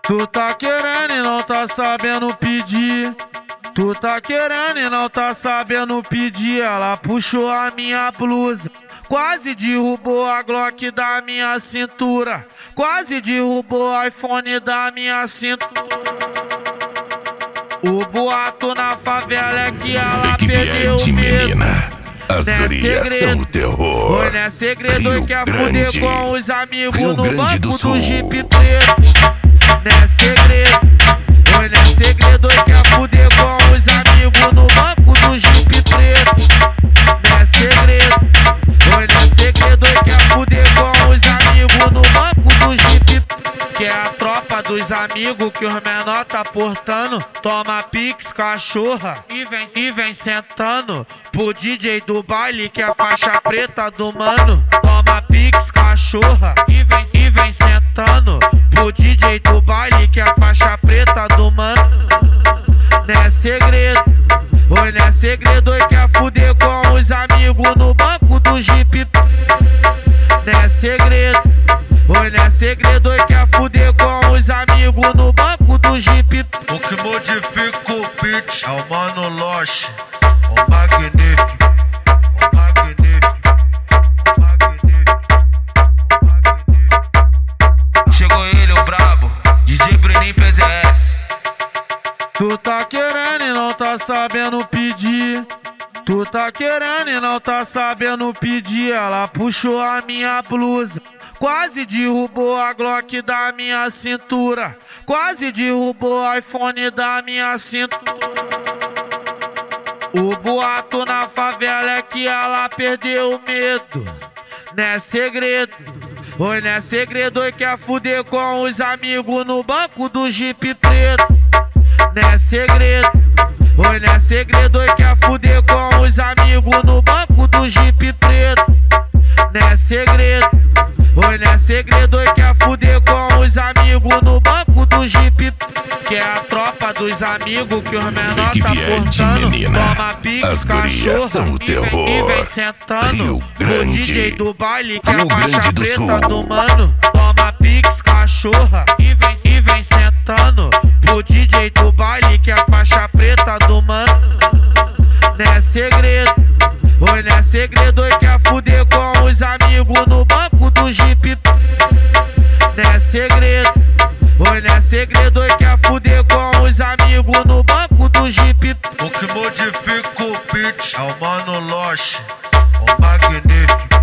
Tu tá querendo e não tá sabendo pedir. Tu tá querendo e não tá sabendo pedir. Ela puxou a minha blusa, quase derrubou a Glock da minha cintura, quase derrubou o iPhone da minha cintura. O boato na favela é que ela perdeu o medo. As gurias são o terror. Oi, não é segredo, Rio quer Grande, fuder com os amigos Rio no Grande banco do do Sul. Jeep preto. Não é segredo, oi, não é segredo, quer fuder com os amigos no banco do Jeep preto. Não é segredo, oi, não é segredo, quer fuder com os amigos no banco do Jeep preto. Que é a tropa dos amigos que os menor tá portando. Toma pix, cachorra e vem sentando pro DJ do baile que é a faixa preta do mano. Toma pix, cachorra e vem sentando pro DJ do baile que é a faixa preta do mano. Não é segredo, oi, não é segredo, quer fuder com os amigos no banco do Jeep. Não é segredo, oi, não é segredo, quer fuder com os amigos no banco do Jeep. O que modifica o beat é o Mano Loche, o magnífico, o magnífico, o magnífico, o magnífico. Chegou ele, o brabo, DJ Bruninho PZS. Tu tá querendo e não tá sabendo pedir. Tu tá querendo e não tá sabendo pedir. Ela puxou a minha blusa, quase derrubou a Glock da minha cintura, quase derrubou o iPhone da minha cintura. O boato na favela é que ela perdeu o medo. Não é segredo, oi, não é segredo, quer fuder com os amigos no banco do Jeep preto. Não é segredo, oi, não é segredo, quer fuder com os amigos no banco do Jeep preto. Não é segredo, oi, não é segredo, quer fuder com os amigos no banco do Jeep. Que é a tropa dos amigos que os menor tá portando. Toma pix, as gurias são o terror. E vem sentando Rio pro Grande, DJ do baile que é a Rio faixa Grande do preta Sul. do mano. Toma pix, cachorra e vem sentando pro DJ do baile que é a faixa preta do mano. Não é segredo, oi, não é segredo, quer fuder com os amigos no banco do Jeep. Não é segredo, oi, não é segredo, quer fuder com os amigos no banco do Jeep. O que modifica o beat é o Mano Loche, o magnífico.